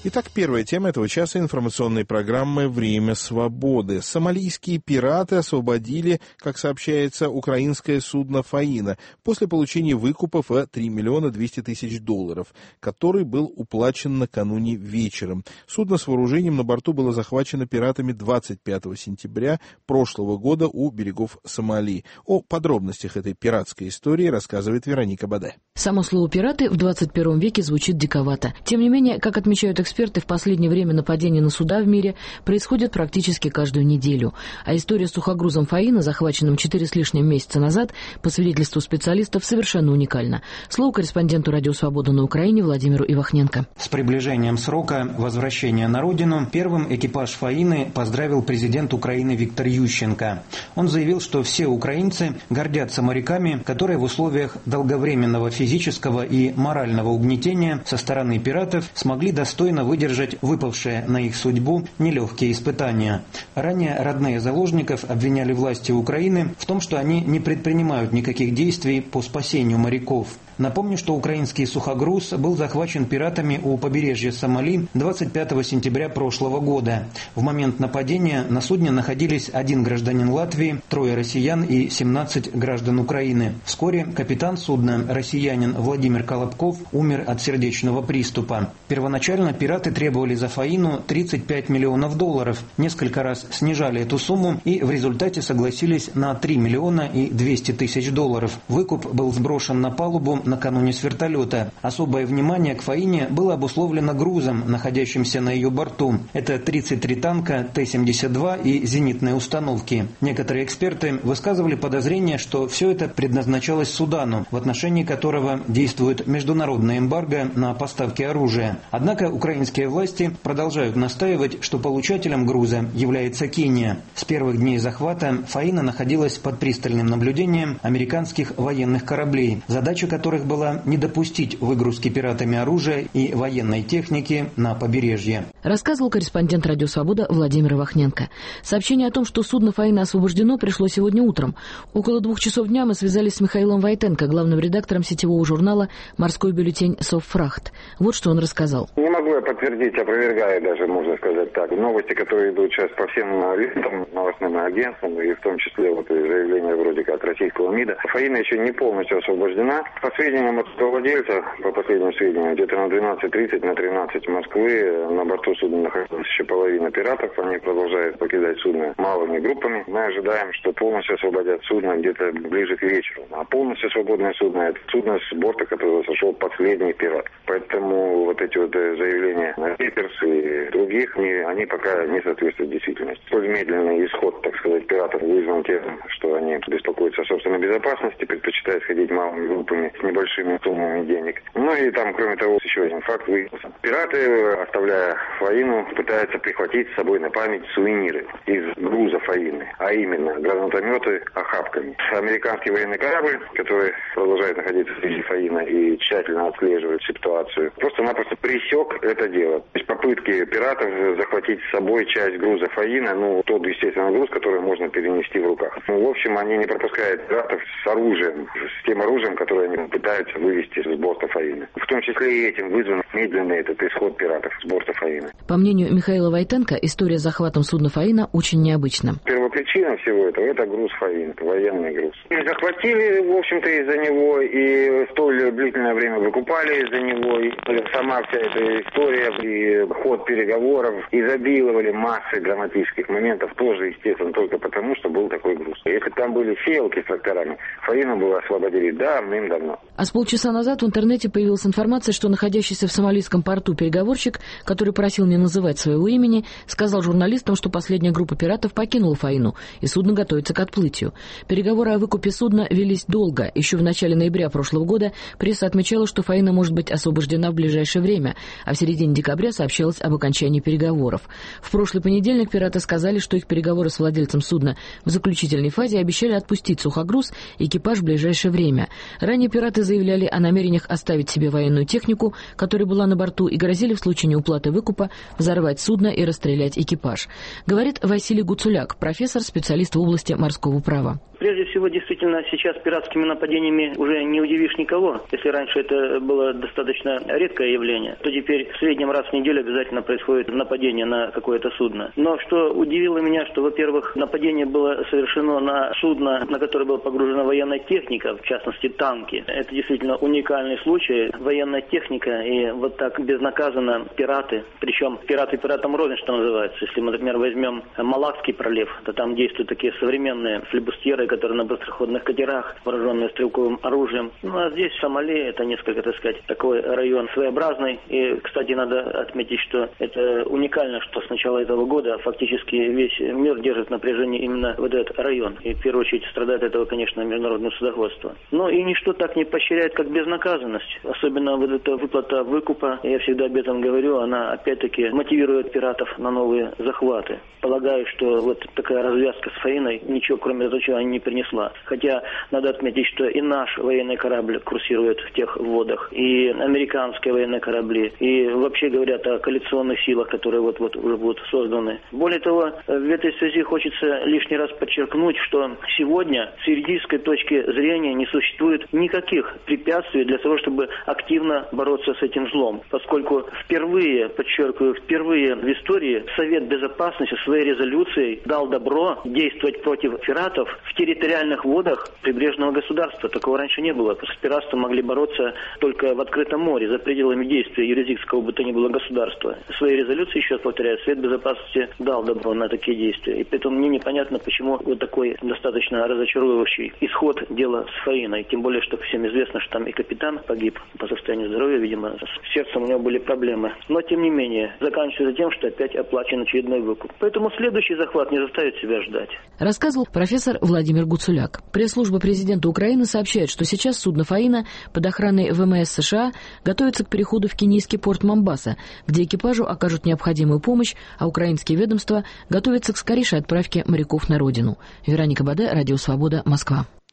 Итак, первая тема этого часа информационной программы «Время свободы». Сомалийские пираты освободили, как сообщается, украинское судно «Фаина» после получения выкупа в $3 200 000, который был уплачен накануне вечером. Судно с вооружением на борту было захвачено пиратами 25 сентября прошлого года у берегов Сомали. О подробностях этой пиратской истории рассказывает Вероника Баде. Само слово «пираты» в 21 веке звучит диковато. Тем не менее, как отмечают эксперты, в последнее время нападения на суда в мире происходят практически каждую неделю. А история с сухогрузом «Фаина», захваченным 4 с лишним месяца назад, по свидетельству специалистов, совершенно уникальна. Слово корреспонденту «Радио Свобода» на Украине Владимиру Ивахненко. С приближением срока возвращения на родину первым экипаж «Фаины» поздравил президент Украины Виктор Ющенко. Он заявил, что все украинцы гордятся моряками, которые в условиях долговременного физического и морального угнетения со стороны пиратов смогли достойно выдержать выпавшие на их судьбу нелегкие испытания. Ранее родные заложников обвиняли власти Украины в том, что они не предпринимают никаких действий по спасению моряков. Напомню, что украинский сухогруз был захвачен пиратами у побережья Сомали 25 сентября прошлого года. В момент нападения на судне находились 1 гражданин Латвии, 3 россиян и 17 граждан Украины. Вскоре капитан судна, россиянин Владимир Колобков, умер от сердечного приступа. Первоначально пираты требовали за «Фаину» $35 миллионов. Несколько раз снижали эту сумму и в результате согласились на $3 200 000. Выкуп был сброшен на палубу накануне с вертолета. Особое внимание к «Фаине» было обусловлено грузом, находящимся на ее борту. Это 33 танка Т-72 и зенитные установки. Некоторые эксперты высказывали подозрение, что все это предназначалось Судану, в отношении которого действует международное эмбарго на поставки оружия. Однако украинские власти продолжают настаивать, что получателем груза является Кения. С первых дней захвата «Фаина» находилась под пристальным наблюдением американских военных кораблей, задача которых была не допустить выгрузки пиратами оружия и военной техники на побережье. Рассказывал корреспондент «Радио Свобода» Владимир Ивахненко. Сообщение о том, что судно «Фаина» освобождено, пришло сегодня утром. Около 2 часов дня мы связались с Михаилом Войтенко, главным редактором сетевого журнала «Морской бюллетень Совфрахт». Вот что он рассказал. Не могу я подтвердить, опровергаю даже, можно сказать так. Новости, которые идут сейчас по всем лентам, новостным агентствам, и в том числе вот заявление вроде как российского МИДа, «Фаина» еще не полностью освобождена. По сведениям от владельца, по последним сведениям, где-то на 12:30, на 13 Москвы на борту судна находилась еще половина пиратов. Они продолжают покидать судно малыми группами. Мы ожидаем, что полностью освободят судно где-то ближе к вечеру. А полностью свободное судно – это судно с борта, которого сошел последний пират. Поэтому вот эти вот заявления на Реперс и других, они пока не соответствуют действительности. Столь медленный исход, так сказать, пиратов вызван тем, что они беспокоятся о собственной безопасности, предпочитают ходить малыми группами с небольшими суммами денег. Ну и там, кроме того, еще один факт выяснился. Пираты, оставляя «Фаину», пытаются прихватить с собой на память сувениры из груза «Фаины», а именно гранатометы охапками. Американский военный корабль, который продолжает находиться в связи «Фаина» и тщательно отслеживает ситуацию, просто-напросто пресек это дело. То есть попытки пиратов захватить с собой часть груза «Фаина», тот, естественно, груз, который можно перенести в руках. В общем, они не пропускают пиратов с оружием, с тем оружием, которое они пытаются вывести с борта «Фаины». В том числе и этим вызван медленный этот исход пиратов с борта «Фаины». По мнению Михаила Войтенко, история с захватом судна «Фаина» очень необычна. Первопричина всего этого – это груз «Фаин», военный груз. И захватили, в общем-то, из-за него, и столь длительное время выкупали из-за него, и сама вся эта история, и ход переговоров изобиловали массой драматических моментов, тоже, естественно, только потому, что был такой груз. Если бы там были сеялки с тракторами, «Фаину» было освободили давным-давно. А с полчаса назад в интернете появилась информация, что находящийся в сомалийском порту переговорщик, который просил не называть своего имени, сказал журналистам, что последняя группа пиратов покинула «Фаину», и судно готовится к отплытию. Переговоры о выкупе судна велись долго. Еще в начале ноября прошлого года пресса отмечала, что «Фаина» может быть освобождена в ближайшее время, а в середине декабря сообщалось об окончании переговоров. В прошлый понедельник пираты сказали, что их переговоры с владельцем судна в заключительной фазе обещали отпустить сухогруз и экипаж в ближайшее время. Ранее пираты заявляли о намерениях оставить себе военную технику, которая была на борту, и грозили в случае неуплаты выкупа взорвать судно и расстрелять экипаж. Говорит Василий Гуцуляк, профессор, специалист в области морского права. Прежде всего, действительно, сейчас пиратскими нападениями уже не удивишь никого. Если раньше это было достаточно редкое явление, то теперь в среднем раз в неделю обязательно происходит нападение на какое-то судно. Но что удивило меня, что, во-первых, нападение было совершено на судно, на которое была погружена военная техника, в частности танки. Это действительно уникальный случай. Военная техника и вот так безнаказанно пираты, причем пираты пиратам рознь, что называется. Если мы, например, возьмем Малакский пролив, то там действуют такие современные флибустьеры, которые на быстроходных катерах, вооруженные стрелковым оружием. Ну а здесь в Сомали это несколько, так сказать, такой район своеобразный. И, кстати, надо отметить, что это уникально, что с начала этого года фактически весь мир держит напряжение именно вот этот район. И в первую очередь страдает от этого, конечно, международное судоходство. Но и ничто так не поощряет, как безнаказанность. Особенно вот эта выплата выкупа, я всегда об этом говорю, она опять-таки мотивирует пиратов на новые захваты. Полагаю, что вот такая развязка с Фаиной ничего, кроме разочарования, не принесла. Хотя надо отметить, что и наш военный корабль курсирует в тех водах, и американские военные корабли, и вообще говорят о коалиционных силах, которые вот-вот уже будут созданы. Более того, в этой связи хочется лишний раз подчеркнуть, что сегодня с юридической точки зрения не существует никаких препятствий для того, чтобы активно бороться с этим злом, поскольку впервые, подчеркиваю, впервые в истории Совет Безопасности своей резолюцией дал добро действовать против пиратов в территориальных водах прибрежного государства. Такого раньше не было. С пиратством могли бороться только в открытом море, за пределами действия юрисдикции бы то ни было государства. В своей резолюции, еще раз повторяю, Совет Безопасности дал добро на такие действия. И поэтому мне непонятно, почему вот такой достаточно разочаровывающий исход дела с Фаиной. Тем более, что всем известно, что там и капитан погиб по состоянию здоровья, видимо, с сердцем у него были проблемы. Но, тем не менее, заканчивается тем, что опять оплачен очередной выкуп. Поэтому следующий захват не заставит себя ждать. Рассказывал профессор Владимир Гуцуляк. Пресс-служба президента Украины сообщает, что сейчас судно «Фаина» под охраной ВМС США готовится к переходу в кенийский порт Момбаса, где экипажу окажут необходимую помощь, а украинские ведомства готовятся к скорейшей отправке моряков на родину. Вероника Баде, Радио Свобода, Москва.